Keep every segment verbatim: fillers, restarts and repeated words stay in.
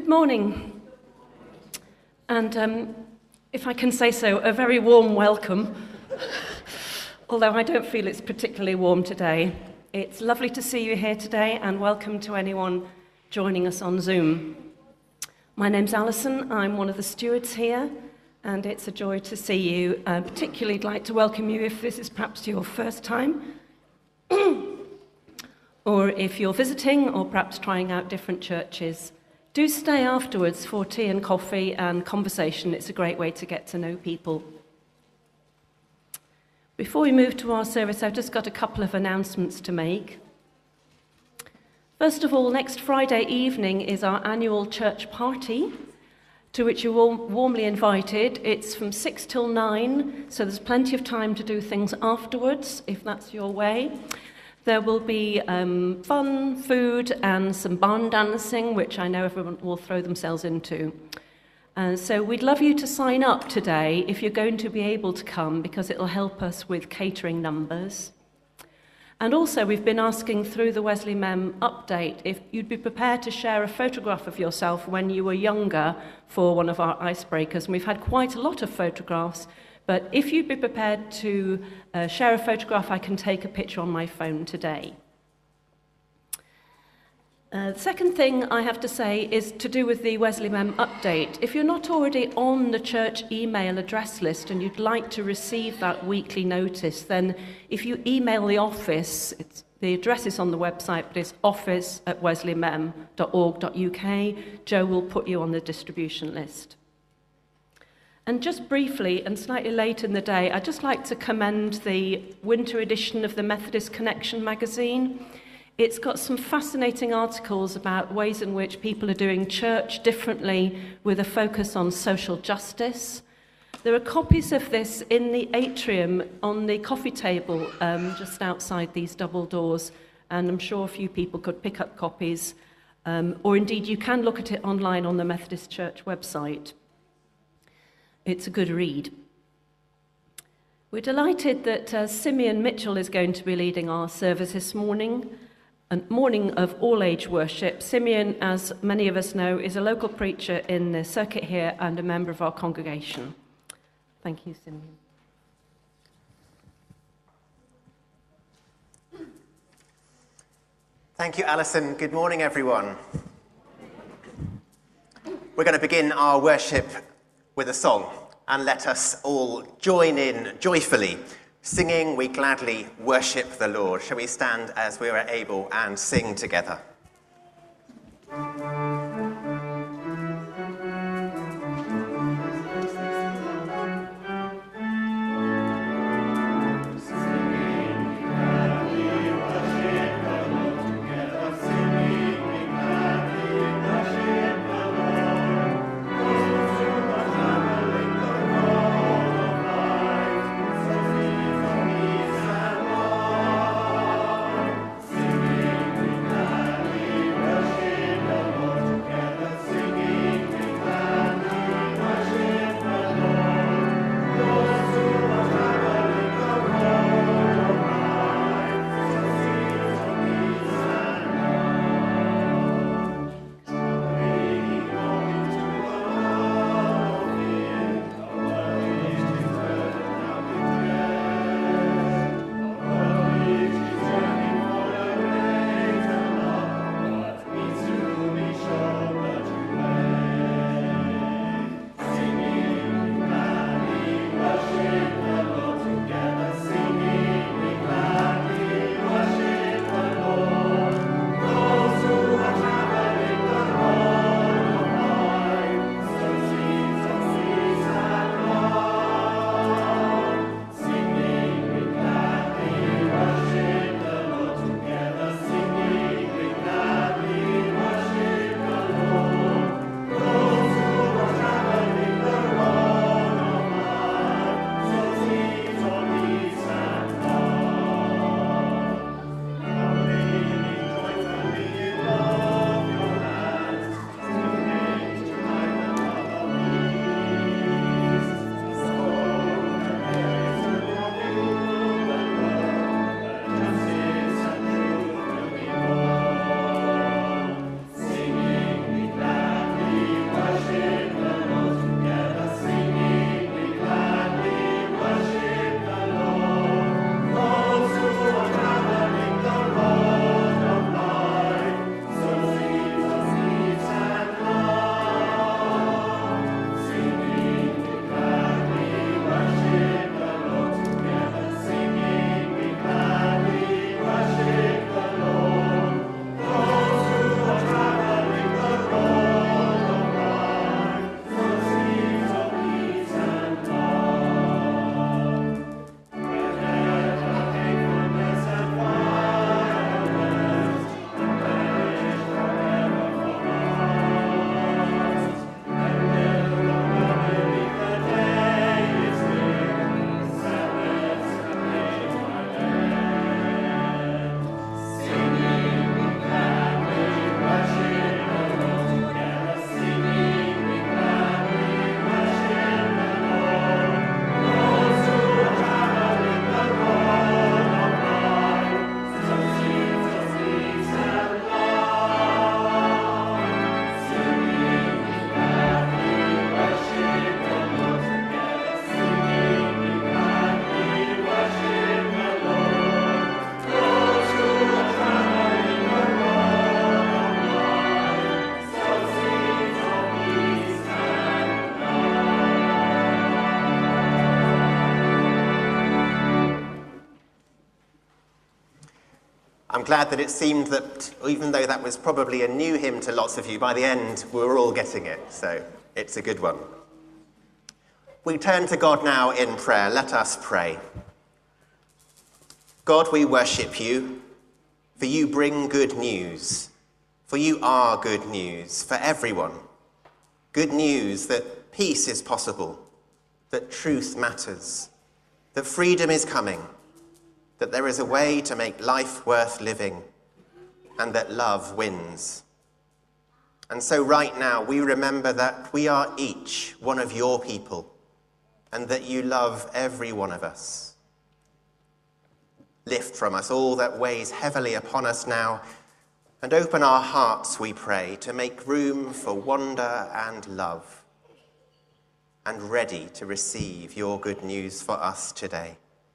Good morning, and um, if I can say so, a very warm welcome, although I don't feel it's particularly warm today. It's lovely to see you here today, and welcome to anyone joining us on Zoom. My name's Alison, I'm one of the stewards here, and it's a joy to see you. Uh, particularly I'd like to welcome you if this is perhaps your first time, or if you're visiting, or perhaps trying out different churches. Do stay afterwards for tea and coffee and conversation. It's a great way to get to know people. Before we move to our service, I've just got a couple of announcements to make. First of all, next Friday evening is our annual church party, to which you're all warmly invited. It's from six till nine, so there's plenty of time to do things afterwards, if that's your way. There will be um, fun, food, and some barn dancing, which I know everyone will throw themselves into. Uh, so we'd love you to sign up today if you're going to be able to come, because it'll help us with catering numbers. And also, we've been asking through the Wesley Mem update if you'd be prepared to share a photograph of yourself when you were younger for one of our icebreakers. And we've had quite a lot of photographs. But if you'd be prepared to uh, share a photograph, I can take a picture on my phone today. Uh, the second thing I have to say is to do with the Wesley Mem update. If you're not already on the church email address list and you'd like to receive that weekly notice, then if you email the office, it's, the address is on the website, but it's office at wesleymem dot org dot U K. Joe will put you on the distribution list. And just briefly, and slightly late in the day, I'd just like to commend the winter edition of the Methodist Connection magazine. It's got some fascinating articles about ways in which people are doing church differently with a focus on social justice. There are copies of this in the atrium on the coffee table um, just outside these double doors, and I'm sure a few people could pick up copies, um, or indeed you can look at it online on the Methodist Church website. It's a good read. We're delighted that uh, Simeon Mitchell is going to be leading our service this morning, a morning of all-age worship. Simeon, as many of us know, is a local preacher in the circuit here and a member of our congregation. Thank you, Simeon. Thank you, Alison. Good morning, everyone. We're going to begin our worship with a song, and let us all join in joyfully. Singing, we gladly worship the Lord. Shall we stand as we are able and sing together? Singing, I'm glad that it seemed that even though that was probably a new hymn to lots of you, by the end we were all getting it, so it's a good one. We turn to God now in prayer. Let us pray. God, we worship you, for you bring good news, for you are good news for everyone. Good news that peace is possible, that truth matters, that freedom is coming, that there is a way to make life worth living, and that love wins. And so right now we remember that we are each one of your people, and that you love every one of us. Lift from us all that weighs heavily upon us now, and open our hearts, we pray, to make room for wonder and love, and ready to receive your good news for us today.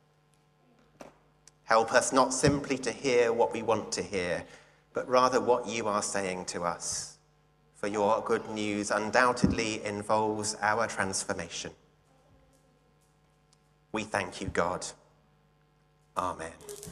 Help us not simply to hear what we want to hear, but rather what you are saying to us, for your good news undoubtedly involves our transformation. We thank you, God. Amen.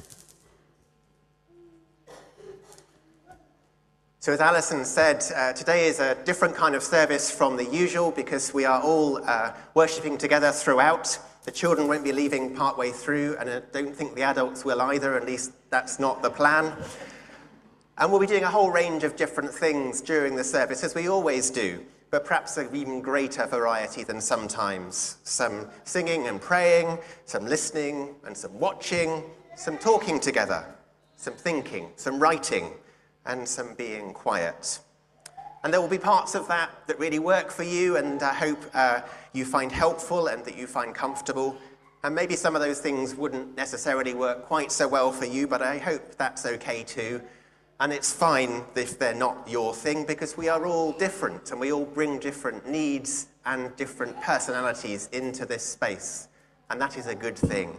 So as Alison said, uh, today is a different kind of service from the usual because we are all uh, worshipping together throughout. The children won't be leaving partway through, and I don't think the adults will either, at least that's not the plan. And we'll be doing a whole range of different things during the service, as we always do, but perhaps an even greater variety than sometimes. Some singing and praying, some listening and some watching, some talking together, some thinking, some writing, and some being quiet. And there will be parts of that that really work for you, and I hope uh, you find helpful and that you find comfortable. And maybe some of those things wouldn't necessarily work quite so well for you, but I hope that's okay too. And it's fine if they're not your thing, because we are all different, and we all bring different needs and different personalities into this space. And that is a good thing.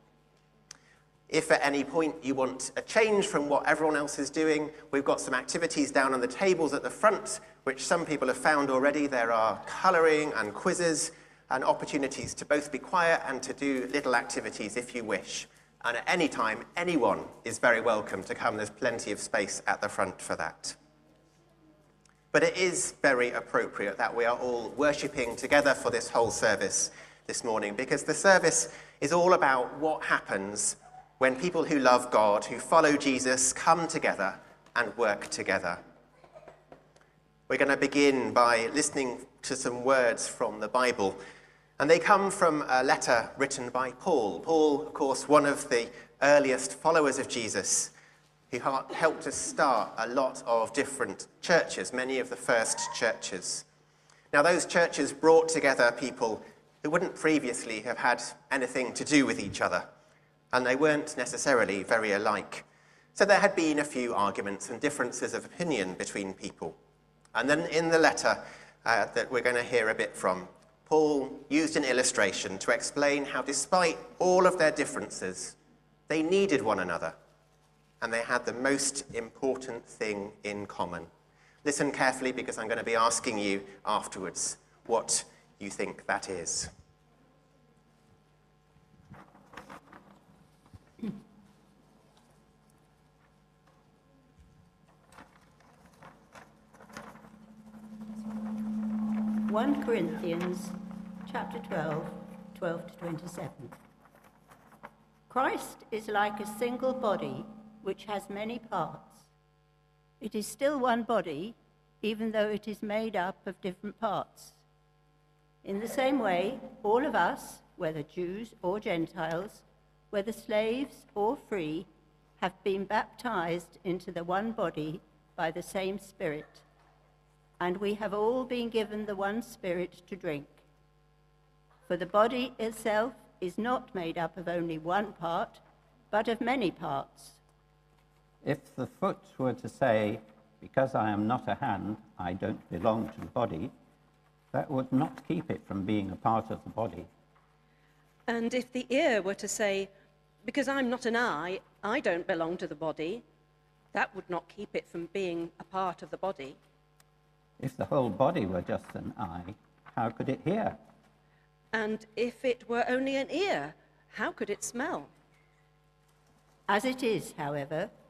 If at any point you want a change from what everyone else is doing, we've got some activities down on the tables at the front, which some people have found already. There are colouring and quizzes and opportunities to both be quiet and to do little activities if you wish. And at any time, anyone is very welcome to come. There's plenty of space at the front for that. But it is very appropriate that we are all worshipping together for this whole service this morning, because the service is all about what happens when people who love God, who follow Jesus, come together and work together. We're going to begin by listening to some words from the Bible. And they come from a letter written by Paul. Paul, of course, one of the earliest followers of Jesus, who helped to start a lot of different churches, many of the first churches. Now, those churches brought together people who wouldn't previously have had anything to do with each other, and they weren't necessarily very alike. So there had been a few arguments and differences of opinion between people. And then in the letter uh, that we're going to hear a bit from, Paul used an illustration to explain how despite all of their differences, they needed one another, and they had the most important thing in common. Listen carefully, because I'm going to be asking you afterwards what you think that is. First Corinthians chapter twelve, twelve to twenty-seven. Christ is like a single body which has many parts. It is still one body, even though it is made up of different parts. In the same way, all of us, whether Jews or Gentiles, whether slaves or free, have been baptized into the one body by the same Spirit. And we have all been given the one Spirit to drink. For the body itself is not made up of only one part, but of many parts. If the foot were to say, "Because I am not a hand, I don't belong to the body," that would not keep it from being a part of the body. And if the ear were to say, "Because I'm not an eye, I don't belong to the body," that would not keep it from being a part of the body. If the whole body were just an eye, how could it hear? And if it were only an ear, how could it smell? As it is, however,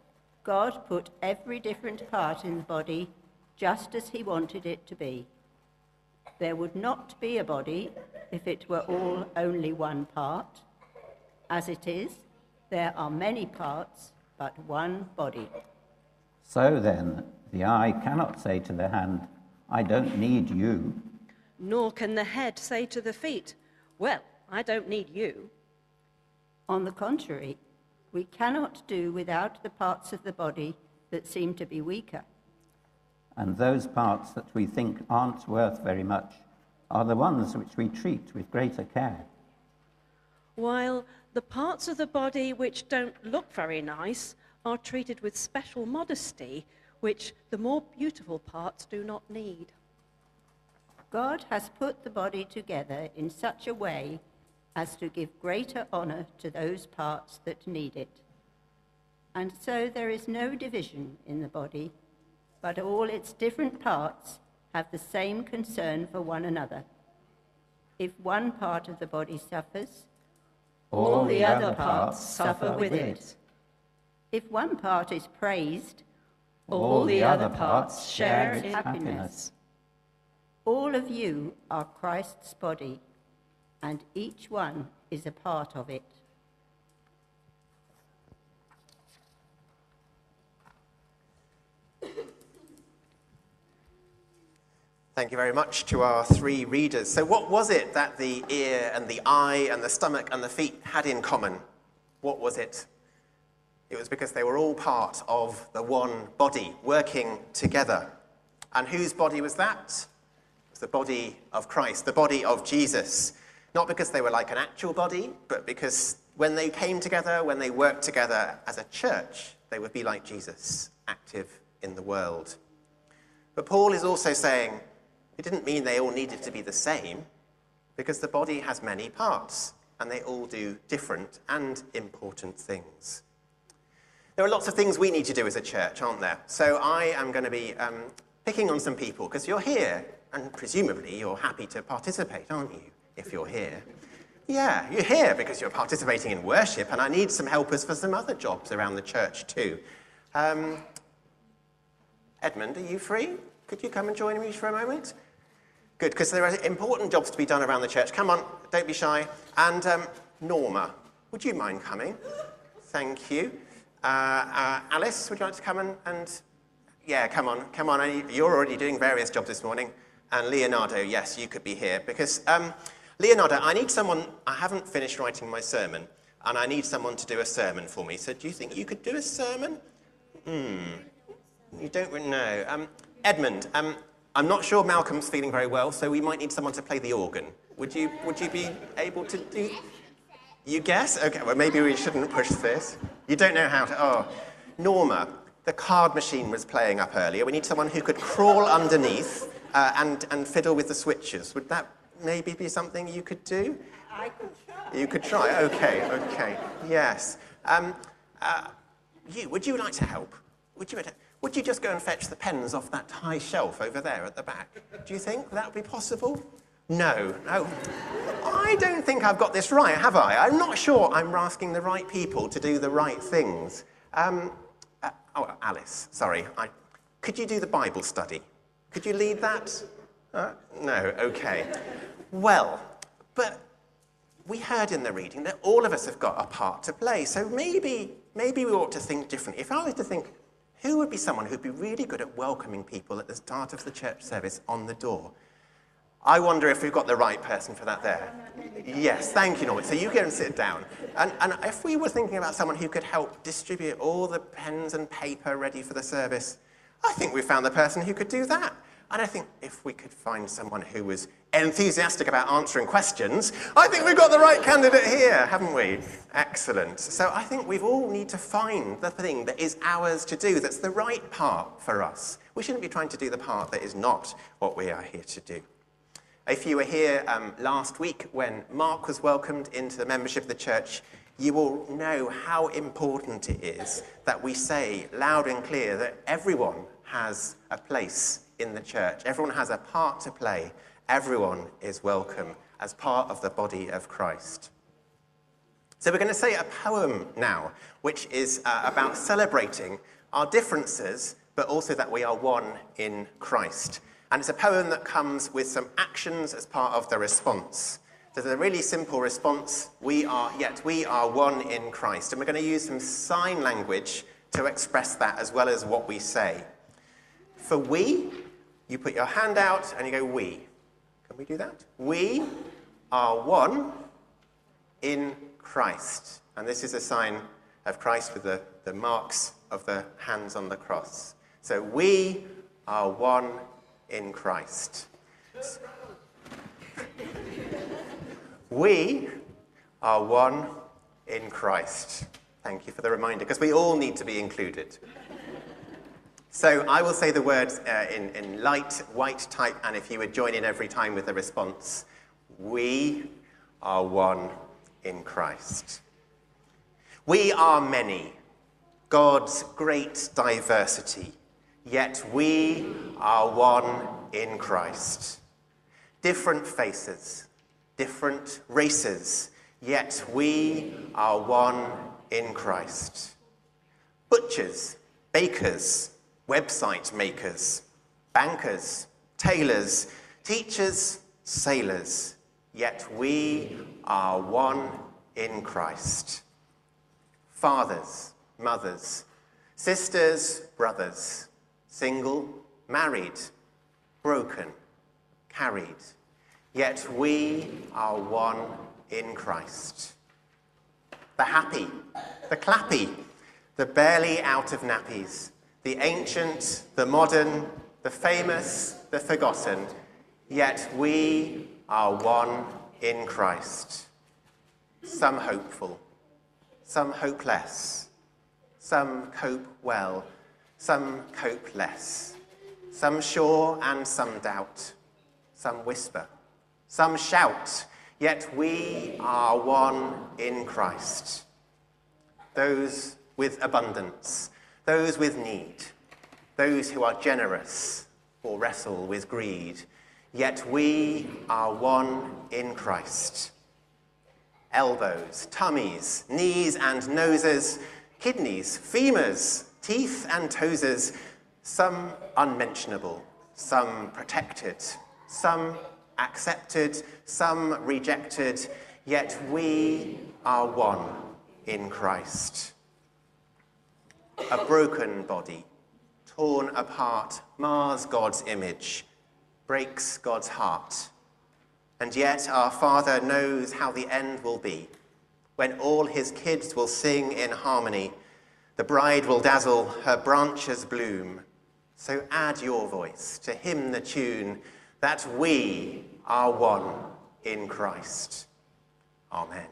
God put every different part in the body just as he wanted it to be. There would not be a body if it were all only one part. As it is, there are many parts, but one body. So then, the eye cannot say to the hand, I don't need you. Nor can the head say to the feet, well, I don't need you. On the contrary, we cannot do without the parts of the body that seem to be weaker. And those parts that we think aren't worth very much are the ones which we treat with greater care. While the parts of the body which don't look very nice are treated with special modesty, which the more beautiful parts do not need. God has put the body together in such a way as to give greater honor to those parts that need it. And so there is no division in the body, but all its different parts have the same concern for one another. If one part of the body suffers, all the other parts suffer with it. If one part is praised, all the other parts share its happiness. All of you are Christ's body, and each one is a part of it. Thank you very much to our three readers. So what was it that the ear and the eye and the stomach and the feet had in common? What was it? It was because they were all part of the one body, working together. And whose body was that? It was the body of Christ, the body of Jesus. Not because they were like an actual body, but because when they came together, when they worked together as a church, they would be like Jesus, active in the world. But Paul is also saying it didn't mean they all needed to be the same, because the body has many parts, and they all do different and important things. There are lots of things we need to do as a church, aren't there? So I am going to be um, picking on some people, because you're here, and presumably you're happy to participate, aren't you, if you're here? Yeah, you're here because you're participating in worship, and I need some helpers for some other jobs around the church too. Um, Edmund, are you free? Could you come and join me for a moment? Good, because there are important jobs to be done around the church. Come on, don't be shy. And um, Norma, would you mind coming? Thank you. Uh, uh, Alice, would you like to come and, and... Yeah, come on, come on. You're already doing various jobs this morning. And Leonardo, yes, you could be here. Because, um, Leonardo, I need someone... I haven't finished writing my sermon, and I need someone to do a sermon for me. So do you think you could do a sermon? Hmm... You don't really know. Um, Edmund, um, I'm not sure Malcolm's feeling very well, so we might need someone to play the organ. Would you, would you be able to do... You guess? Okay, well, maybe we shouldn't push this. You don't know how to... Oh, Norma, the card machine was playing up earlier. We need someone who could crawl underneath uh, and, and fiddle with the switches. Would that maybe be something you could do? I could try. You could try. Okay, okay. Yes. Um, uh, you, would you like to help? Would you... Would you just go and fetch the pens off that high shelf over there at the back? Do you think that would be possible? No, no. I don't think I've got this right, have I? I'm not sure I'm asking the right people to do the right things. Um, uh, oh, Alice, sorry. I, could you do the Bible study? Could you lead that? Uh, no, okay. Well, but we heard in the reading that all of us have got a part to play, so maybe, maybe we ought to think differently. If I was to think, who would be someone who'd be really good at welcoming people at the start of the church service on the door? I wonder if we've got the right person for that there. Yes, thank you, Norman. So you go and sit down. And, and if we were thinking about someone who could help distribute all the pens and paper ready for the service, I think we found the person who could do that. And I think if we could find someone who was enthusiastic about answering questions, I think we've got the right candidate here, haven't we? Excellent. So I think we all need to find the thing that is ours to do, that's the right part for us. We shouldn't be trying to do the part that is not what we are here to do. If you were here um, last week when Mark was welcomed into the membership of the church, you will know how important it is that we say loud and clear that everyone has a place in the church. Everyone has a part to play. Everyone is welcome as part of the body of Christ. So we're going to say a poem now, which is uh, about celebrating our differences, but also that we are one in Christ. And it's a poem that comes with some actions as part of the response. So there's a really simple response, we are, yet we are one in Christ. And we're going to use some sign language to express that as well as what we say. For we, you put your hand out and you go we. Can we do that? We are one in Christ. And this is a sign of Christ with the, the marks of the hands on the cross. So we are one in Christ. We are one in Christ. Thank you for the reminder, because we all need to be included. So I will say the words uh, in, in light white type, and if you would join in every time with the response, we are one in Christ. We are many, God's great diversity, yet we are one in Christ. Different faces, different races, yet we are one in Christ. Butchers, bakers, website makers, bankers, tailors, teachers, sailors, yet we are one in Christ. Fathers, mothers, sisters, brothers, single, married, broken, carried, yet we are one in Christ. The happy, the clappy, the barely out of nappies, the ancient, the modern, the famous, the forgotten, yet we are one in Christ. Some hopeful, some hopeless, some cope well, some cope less, some sure and some doubt, some whisper, some shout, yet we are one in Christ. Those with abundance, those with need, those who are generous or wrestle with greed, yet we are one in Christ. Elbows, tummies, knees and noses, kidneys, femurs, teeth and toeses, some unmentionable, some protected, some accepted, some rejected, yet we are one in Christ. A broken body, torn apart, mars God's image, breaks God's heart. And yet our Father knows how the end will be, when all his kids will sing in harmony, the bride will dazzle, her branches bloom. So add your voice to hymn the tune that we are one in Christ. Amen.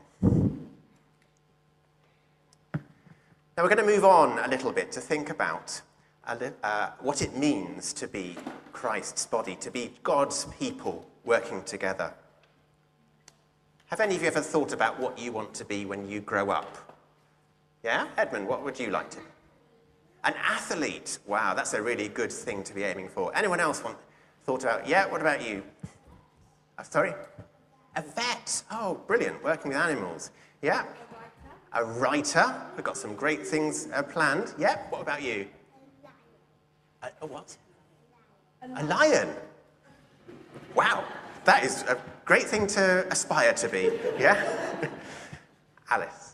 Now we're going to move on a little bit to think about a li- uh, what it means to be Christ's body, to be God's people working together. Have any of you ever thought about what you want to be when you grow up? Yeah? Edmund, what would you like to be? An athlete. Wow, that's a really good thing to be aiming for. Anyone else want thought about? Yeah, what about you? Uh, sorry? A vet. Oh, brilliant, working with animals. Yeah. A writer. We've got some great things uh, planned. Yeah, what about you? A, a what? A lion. Wow, that is a great thing to aspire to be, yeah? Alice.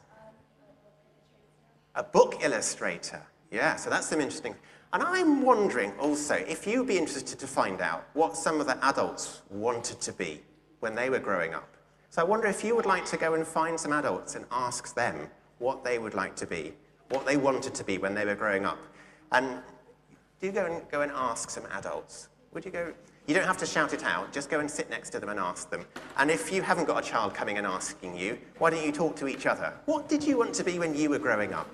A book illustrator. Yeah, so that's some interesting. And I'm wondering also if you'd be interested to find out what some of the adults wanted to be when they were growing up. So I wonder if you would like to go and find some adults and ask them what they would like to be, what they wanted to be when they were growing up. And do go and go and ask some adults. Would you go? You don't have to shout it out, just go and sit next to them and ask them. And if you haven't got a child coming and asking you, why don't you talk to each other? What did you want to be when you were growing up?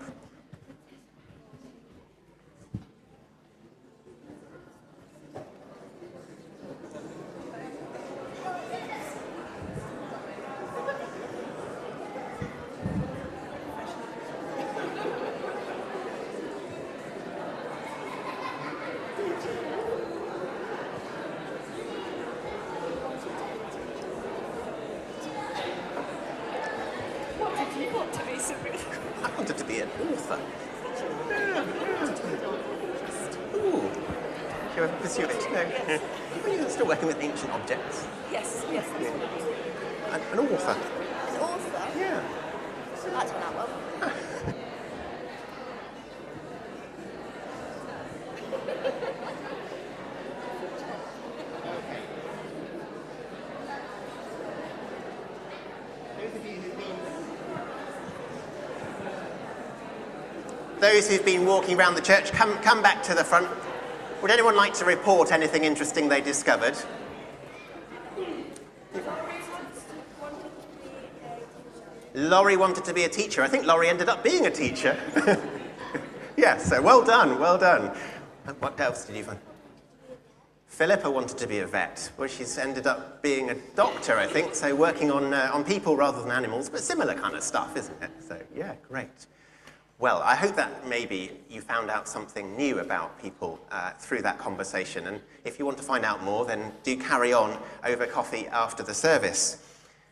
I wanted to be an author. Ooh. Shall we pursue it? No. Well, you're still working with ancient objects. Yes, yes, that's what it is. An, an author. An author? Yeah. That turned out well. Those who've been walking around the church, come, come back to the front. Would anyone like to report anything interesting they discovered? Laurie wanted to be a teacher. I think Laurie ended up being a teacher. Yeah, so well done, well done. And what else did you find? Philippa wanted to be a vet. Well, she's ended up being a doctor, I think, so working on, uh, on people rather than animals, but similar kind of stuff, isn't it? So, yeah, great. Well, I hope that maybe you found out something new about people uh, through that conversation. And if you want to find out more, then do carry on over coffee after the service.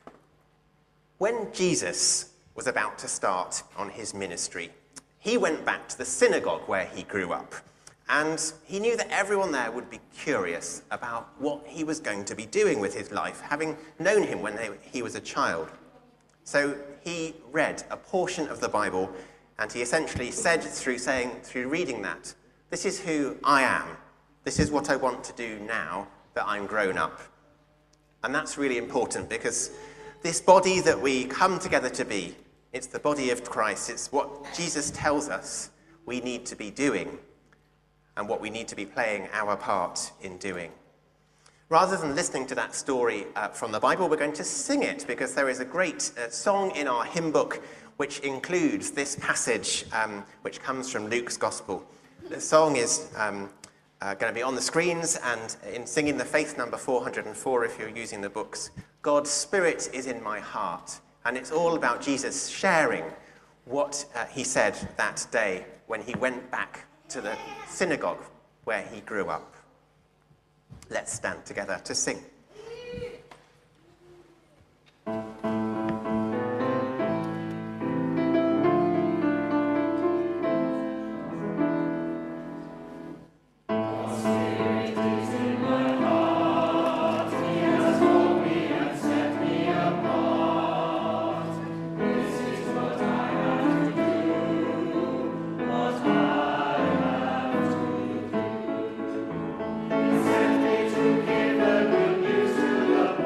When Jesus was about to start on his ministry, he went back to the synagogue where he grew up. And he knew that everyone there would be curious about what he was going to be doing with his life, having known him when they, he was a child. So he read a portion of the Bible. And he essentially said through saying, through reading that, this is who I am. This is what I want to do now that I'm grown up. And that's really important because this body that we come together to be, it's the body of Christ. It's what Jesus tells us we need to be doing and what we need to be playing our part in doing. Rather than listening to that story uh, from the Bible, we're going to sing it because there is a great uh, song in our hymn book which includes this passage, um, which comes from Luke's Gospel. The song is um, uh, going to be on the screens, and in singing the faith number four hundred and four, if you're using the books, God's Spirit is in my heart. And it's all about Jesus sharing what uh, he said that day when he went back to the synagogue where he grew up. Let's stand together to sing. Send me to give the good news to the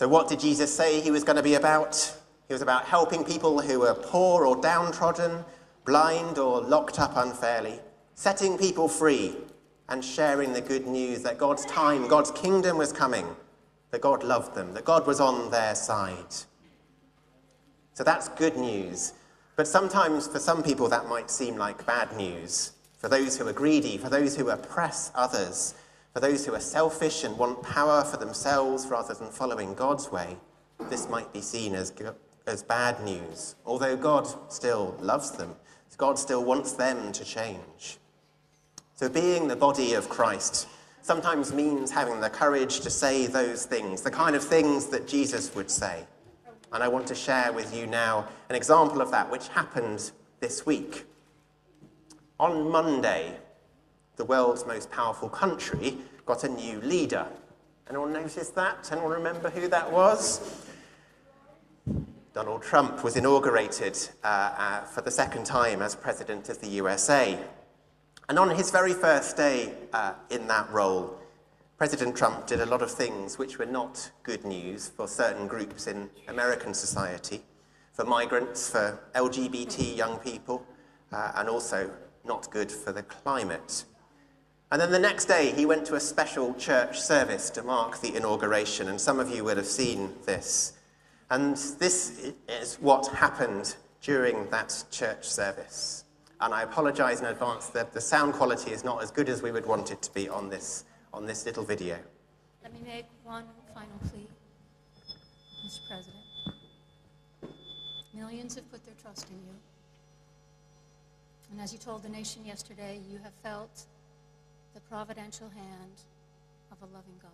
So what did Jesus say he was going to be about? He was about helping people who were poor or downtrodden, blind or locked up unfairly, setting people free and sharing the good news that God's time, God's kingdom was coming, that God loved them, that God was on their side. So that's good news. But sometimes for some people that might seem like bad news. For those who are greedy, for those who oppress others, for those who are selfish and want power for themselves rather than following God's way, this might be seen as, as bad news, although God still loves them. God still wants them to change. So being the body of Christ sometimes means having the courage to say those things, the kind of things that Jesus would say. And I want to share with you now an example of that which happened this week. On Monday, the world's most powerful country got a new leader. Anyone notice that? Anyone remember who that was? Donald Trump was inaugurated uh, uh, for the second time as president of the U S A. And on his very first day uh, in that role, President Trump did a lot of things which were not good news for certain groups in American society, for migrants, for L G B T young people, uh, and also not good for the climate. And then the next day, he went to a special church service to mark the inauguration, and some of you will have seen this. And this is what happened during that church service. And I apologize in advance that the sound quality is not as good as we would want it to be on this, on this little video. Let me make one final plea, Mister President. Millions have put their trust in you. And as you told the nation yesterday, you have felt the providential hand of a loving God.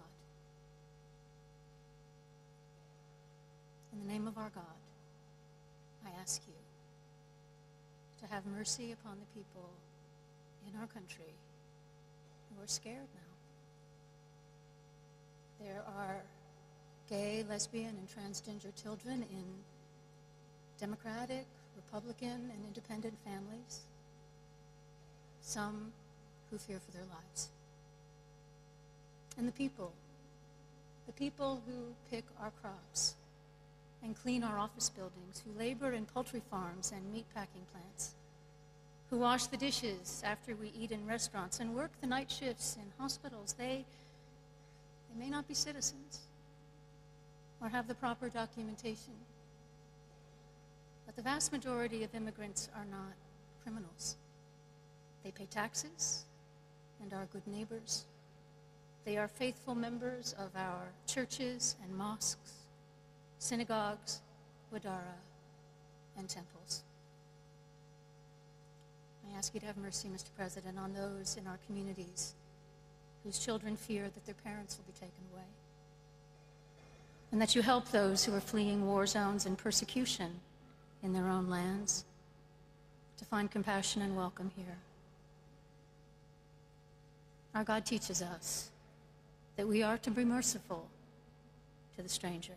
In the name of our God, I ask you to have mercy upon the people in our country who are scared now. There are gay, lesbian, and transgender children in Democratic, Republican, and independent families, some who fear for their lives. And the people, the people who pick our crops and clean our office buildings, who labor in poultry farms and meat packing plants, who wash the dishes after we eat in restaurants and work the night shifts in hospitals, they, they may not be citizens or have the proper documentation. But the vast majority of immigrants are not criminals. They pay taxes and are good neighbors. They are faithful members of our churches and mosques, synagogues, wadara, and temples. I ask you to have mercy, Mister President, on those in our communities whose children fear that their parents will be taken away, and that you help those who are fleeing war zones and persecution in their own lands to find compassion and welcome here. Our God teaches us that we are to be merciful to the stranger,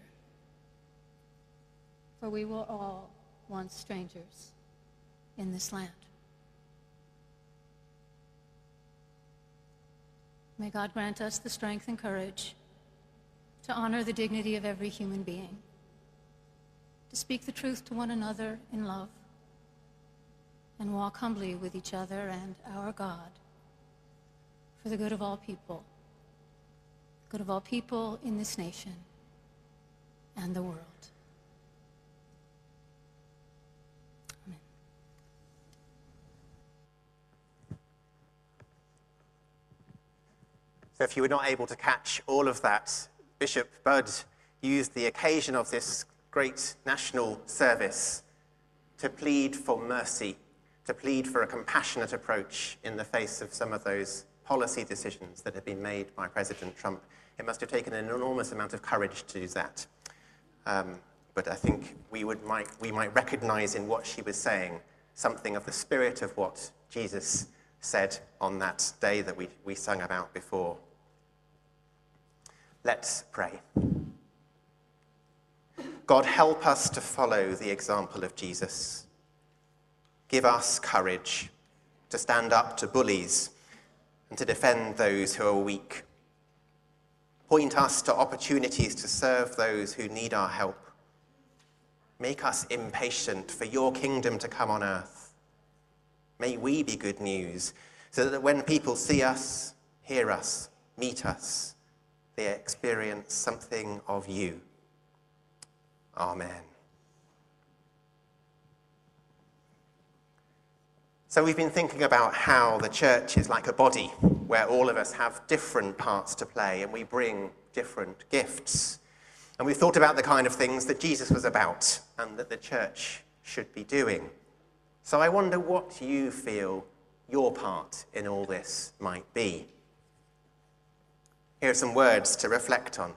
for we were all once strangers in this land. May God grant us the strength and courage to honor the dignity of every human being, to speak the truth to one another in love, and walk humbly with each other and our God for the good of all people, good of all people in this nation and the world. Amen. So if you were not able to catch all of that, Bishop Budd used the occasion of this great national service to plead for mercy, to plead for a compassionate approach in the face of some of those policy decisions that have been made by President Trump. It must have taken an enormous amount of courage to do that. Um, but I think we, would, might, we might recognize in what she was saying something of the spirit of what Jesus said on that day that we, we sung about before. Let's pray. God, help us to follow the example of Jesus. Give us courage to stand up to bullies and to defend those who are weak. Point us to opportunities to serve those who need our help. Make us impatient for your kingdom to come on earth. May we be good news, so that when people see us, hear us, meet us, they experience something of you. Amen. So we've been thinking about how the church is like a body where all of us have different parts to play and we bring different gifts. And we've thought about the kind of things that Jesus was about and that the church should be doing. So I wonder what you feel your part in all this might be. Here are some words to reflect on.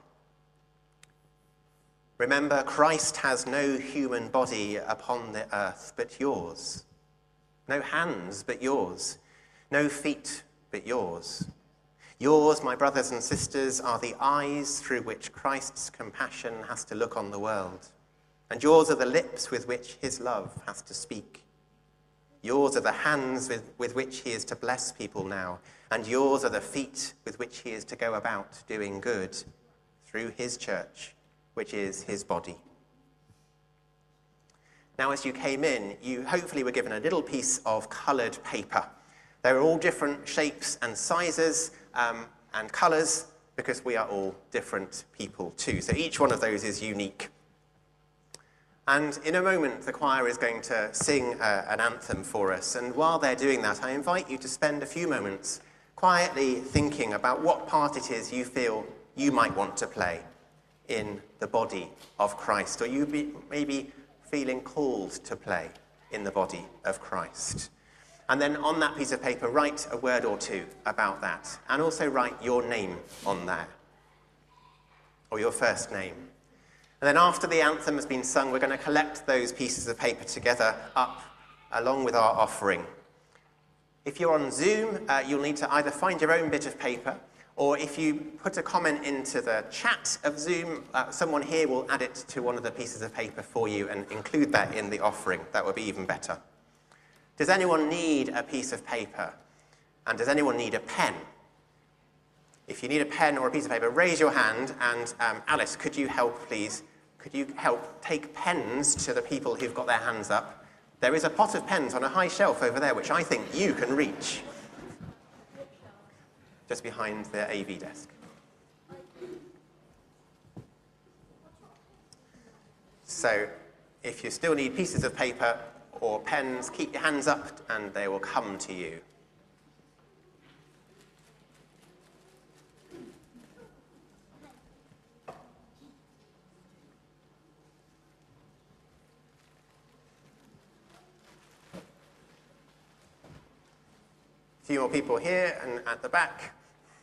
Remember, Christ has no human body upon the earth but yours. No hands but yours. No feet but yours. Yours, my brothers and sisters, are the eyes through which Christ's compassion has to look on the world. And yours are the lips with which his love has to speak. Yours are the hands with, with which he is to bless people now. And yours are the feet with which he is to go about doing good through his church, which is his body. Now, as you came in, you hopefully were given a little piece of coloured paper. They were all different shapes and sizes um, and colours, because we are all different people too. So each one of those is unique. And in a moment, the choir is going to sing uh, an anthem for us. And while they're doing that, I invite you to spend a few moments quietly thinking about what part it is you feel you might want to play in the body of Christ, or you be, maybe feeling called to play in the body of Christ. And then on that piece of paper, write a word or two about that, and also write your name on there, or your first name. And then after the anthem has been sung, we're going to collect those pieces of paper together up along with our offering. If you're on Zoom, uh, you'll need to either find your own bit of paper, or if you put a comment into the chat of Zoom, uh, someone here will add it to one of the pieces of paper for you and include that in the offering. That would be even better. Does anyone need a piece of paper? And does anyone need a pen? If you need a pen or a piece of paper, raise your hand. And um, Alice, could you help, please? Could you help take pens to the people who've got their hands up? There is a pot of pens on a high shelf over there, which I think you can reach. Just behind the A V desk. So if you still need pieces of paper or pens, keep your hands up and they will come to you. A few more people here and at the back.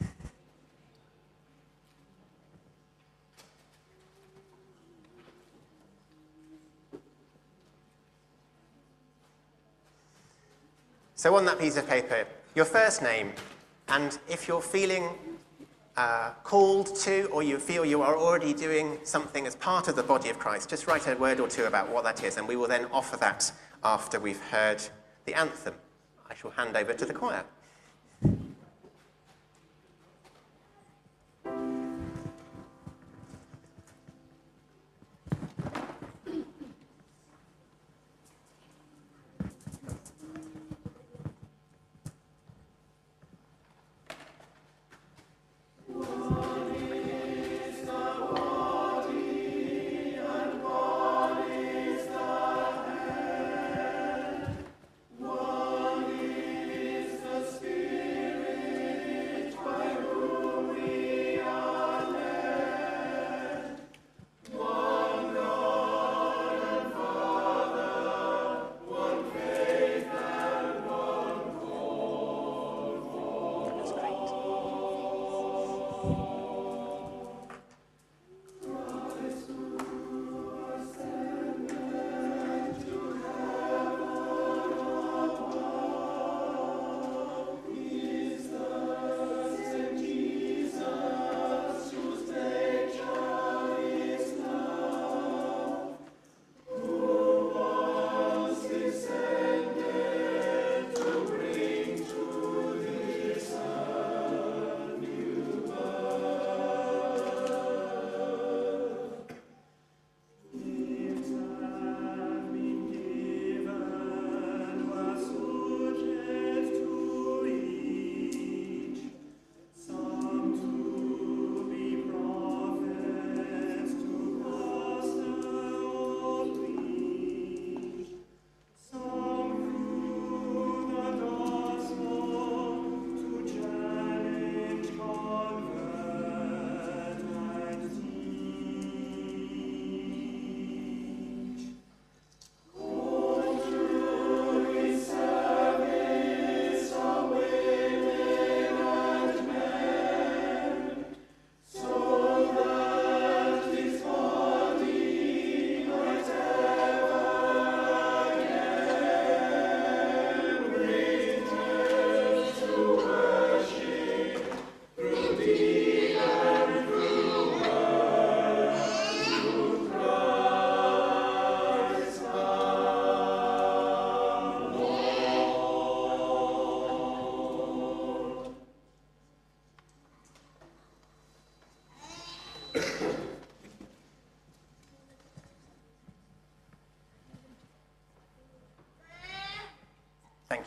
So on that piece of paper, your first name, and if you're feeling uh, called to, or you feel you are already doing something as part of the body of Christ, just write a word or two about what that is, and we will then offer that after we've heard the anthem. I shall hand over to the choir. One is the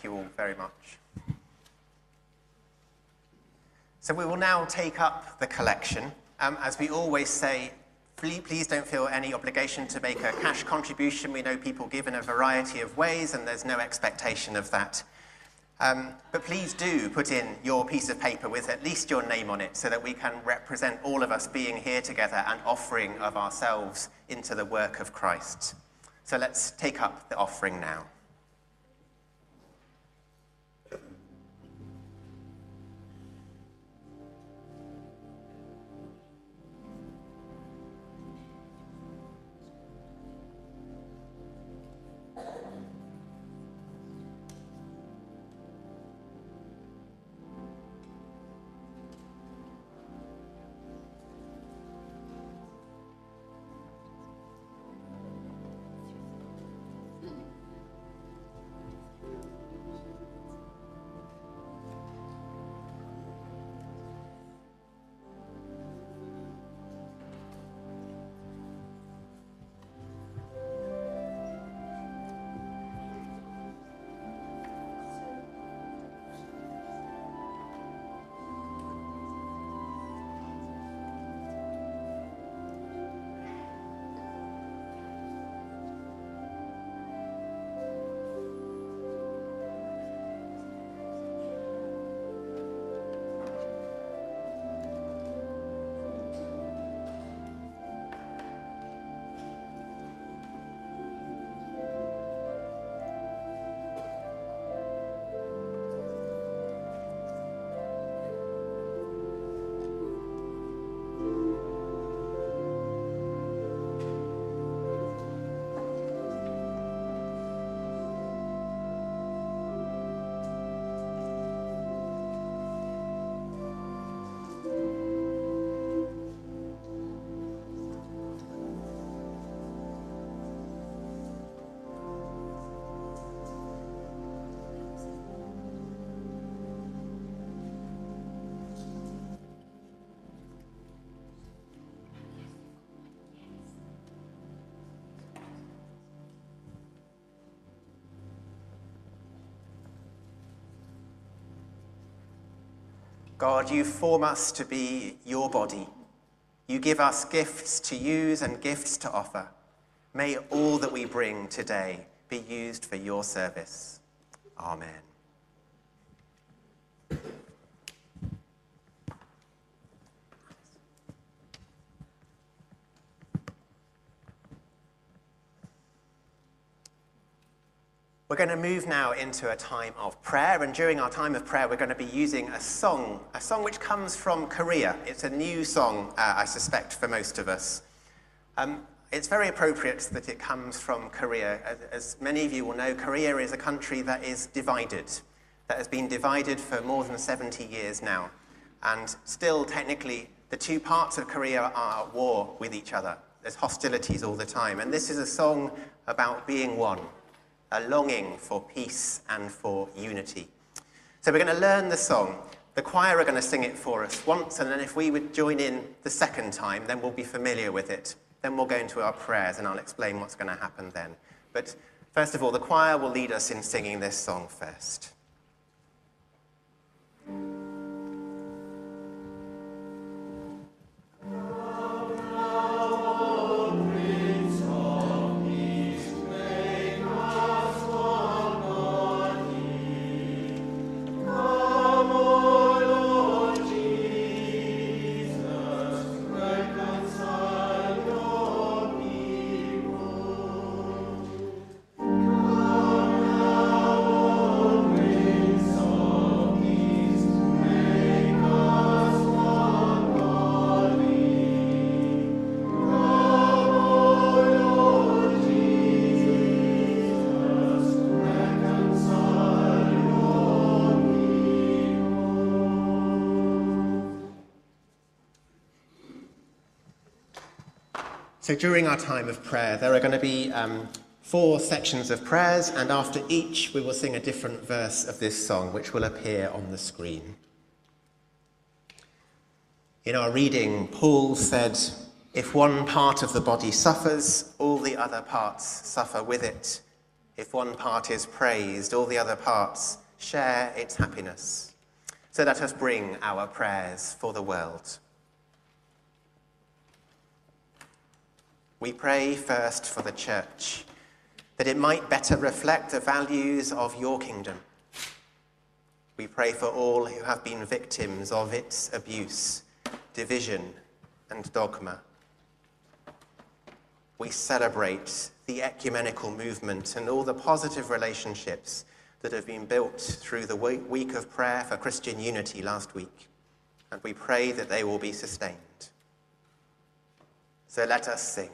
Thank you all very much. So we will now take up the collection. Um, as we always say, please don't feel any obligation to make a cash contribution. We know people give in a variety of ways, and there's no expectation of that. Um, but please do put in your piece of paper with at least your name on it so that we can represent all of us being here together and offering of ourselves into the work of Christ. So let's take up the offering now. God, you form us to be your body. You give us gifts to use and gifts to offer. May all that we bring today be used for your service. Amen. We're going to move now into a time of prayer, and during our time of prayer, we're going to be using a song, a song which comes from Korea. It's a new song, uh, I suspect, for most of us. Um, it's very appropriate that it comes from Korea. As, as many of you will know, Korea is a country that is divided, that has been divided for more than seventy years now. And still, technically, the two parts of Korea are at war with each other. There's hostilities all the time. And this is a song about being one, a longing for peace and for unity. So we're going to learn the song. The choir are going to sing it for us once, and then if we would join in the second time, then we'll be familiar with it. Then we'll go into our prayers, and I'll explain what's going to happen then. But first of all, the choir will lead us in singing this song first. So during our time of prayer, there are going to be um, four sections of prayers, and after each we will sing a different verse of this song, which will appear on the screen. In our reading, Paul said, "If one part of the body suffers, all the other parts suffer with it. If one part is praised, all the other parts share its happiness. So let us bring our prayers for the world. We pray first for the church, that it might better reflect the values of your kingdom. We pray for all who have been victims of its abuse, division, and dogma. We celebrate the ecumenical movement and all the positive relationships that have been built through the week of prayer for Christian unity last week, and we pray that they will be sustained. So let us sing.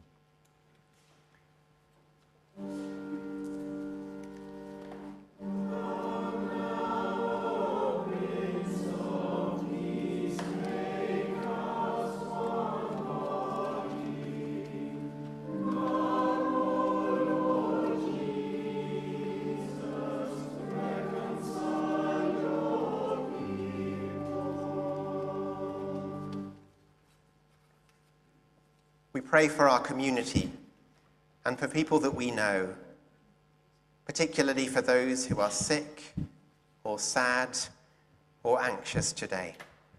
We pray for our community and for people that we know, particularly for those who are sick or sad or anxious today.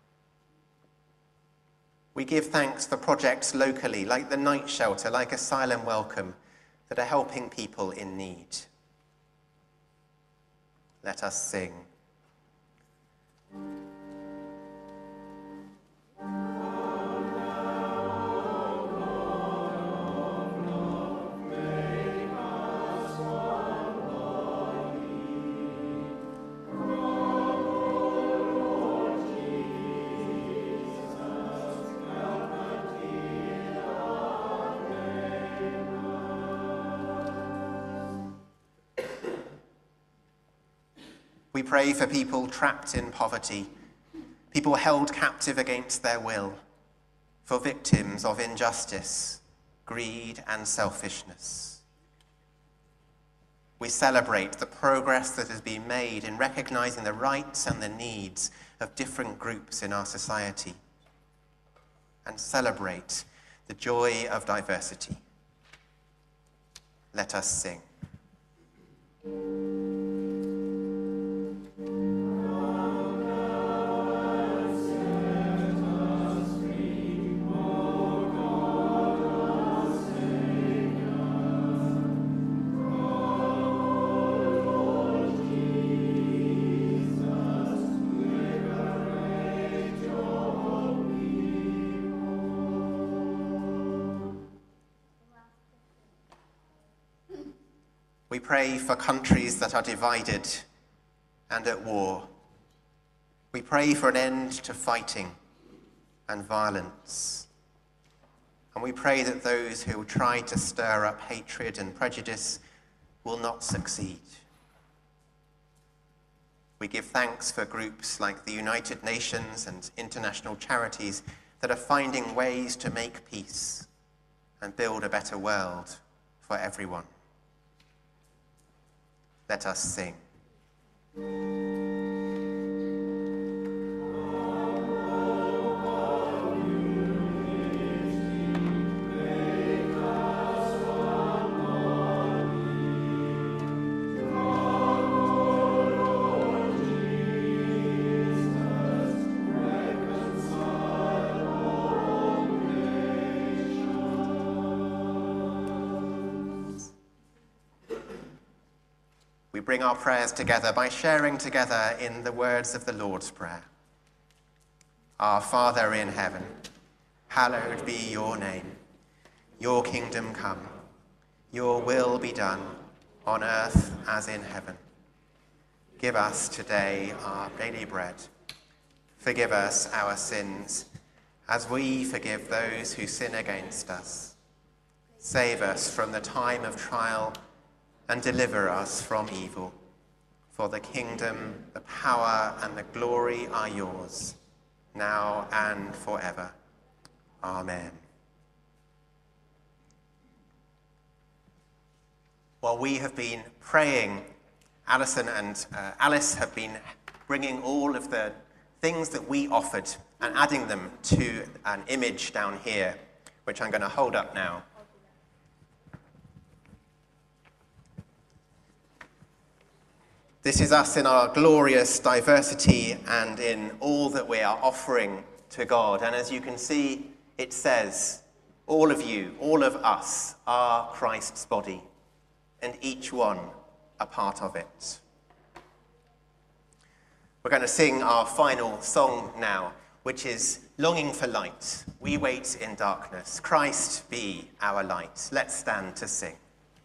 We give thanks for projects locally, like the Night Shelter, like Asylum Welcome, that are helping people in need. Let us sing. We pray for people trapped in poverty, people held captive against their will, for victims of injustice, greed, and selfishness. We celebrate the progress that has been made in recognizing the rights and the needs of different groups in our society, and celebrate the joy of diversity. Let us sing. We pray for countries that are divided and at war. We pray for an end to fighting and violence. And we pray that those who try to stir up hatred and prejudice will not succeed. We give thanks for groups like the United Nations and international charities that are finding ways to make peace and build a better world for everyone. Let us sing. We bring our prayers together by sharing together in the words of the Lord's Prayer. Our Father in heaven, hallowed be your name. Your kingdom come. Your will be done on earth as in heaven. Give us today our daily bread. Forgive us our sins as we forgive those who sin against us. Save us from the time of trial and deliver us from evil. For the kingdom, the power, and the glory are yours, now and forever. Amen. While we have been praying, Alison and uh, Alice have been bringing all of the things that we offered and adding them to an image down here, which I'm going to hold up now. This is us in our glorious diversity and in all that we are offering to God. And as you can see, it says, all of you, all of us are Christ's body, and each one a part of it. We're going to sing our final song now, which is Longing for Light. We wait in darkness. Christ be our light. Let's stand to sing.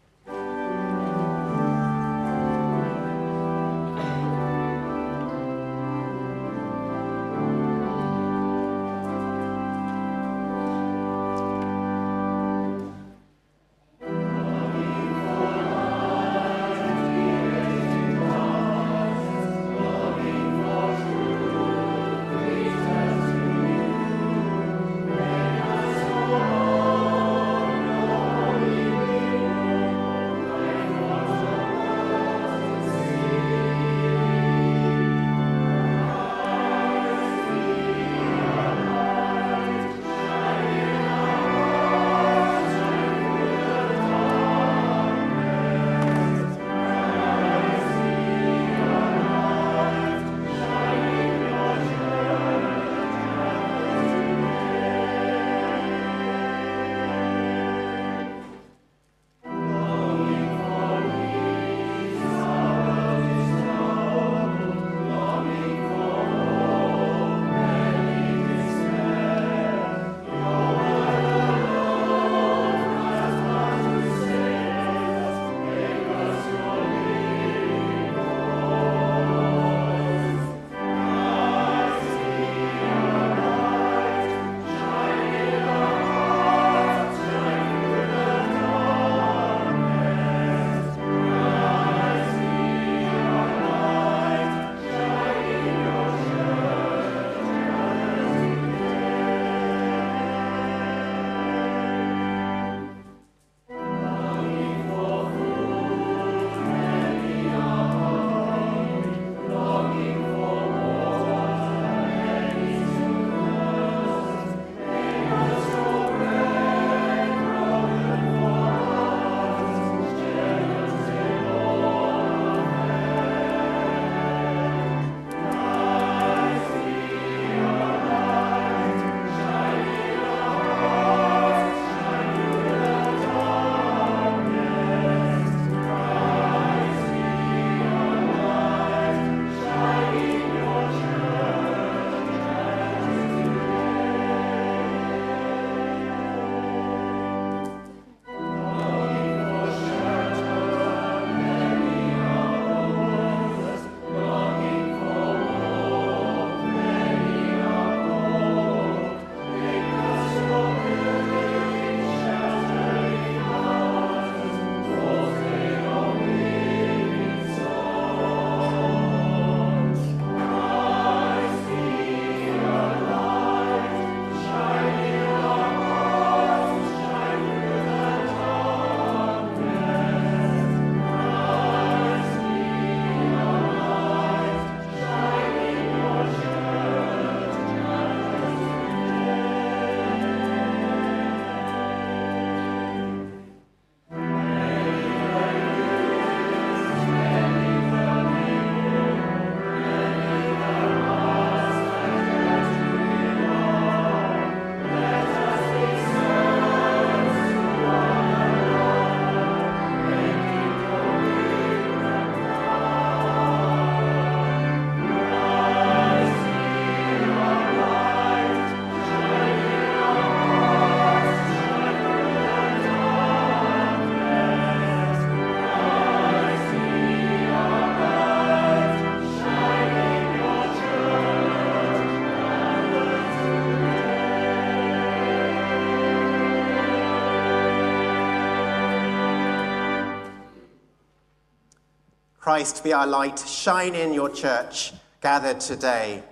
Christ be our light, shine in your church gathered today.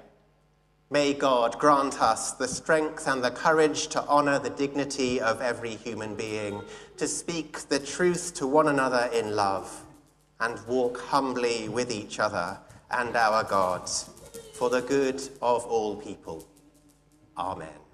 May God grant us the strength and the courage to honour the dignity of every human being, to speak the truth to one another in love, and walk humbly with each other and our God, for the good of all people. Amen.